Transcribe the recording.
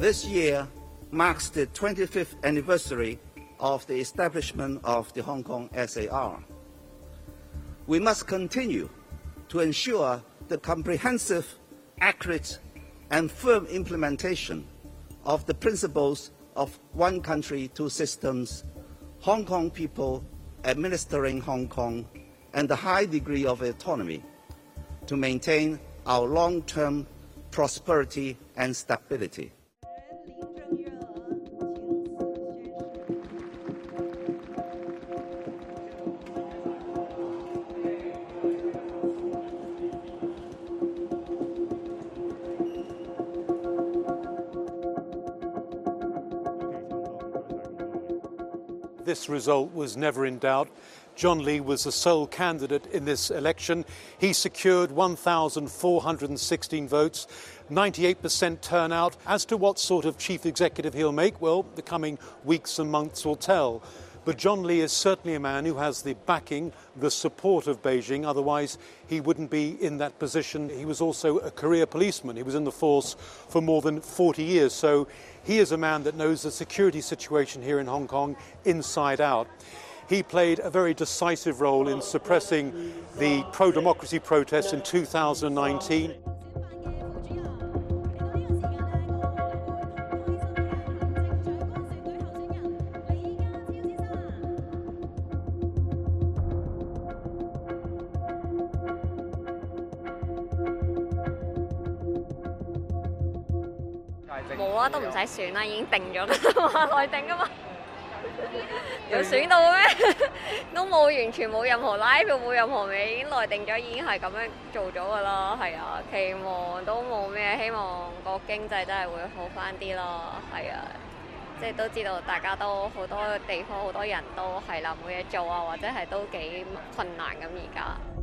This year marks the 25th anniversary of the establishment of the Hong Kong SAR. We must continue to ensure the comprehensive, accurate, and firm implementation of the principles of one country, two systems, Hong Kong people administering Hong Kong, and the high degree of autonomy to maintain our long-term prosperity and stability. This result was never in doubt. John Lee was the sole candidate in this election. He secured 1,416 votes, 98% turnout. As to what sort of chief executive he'll make, well, the coming weeks and months will tell. But John Lee is certainly a man who has the backing, the support of Beijing. Otherwise, he wouldn't be in that position. He was also a career policeman. He was in the force for more than 40 years. So he is a man that knows the security situation here in Hong Kong inside out. He played a very decisive role in suppressing the pro-democracy protests in 2019. 冇啊，都唔使選啦，已經定咗㗎嘛，內定㗎嘛，有選到咩？都冇完全冇任何拉票，冇任何嘢，已經內定咗，已經係咁樣做咗㗎啦，係啊，期望都冇咩，希望個經濟真係會好返啲咯，係啊，即係都知道大家都好多地方好多人都係啦冇嘢做啊，或者係都幾困難咁而家。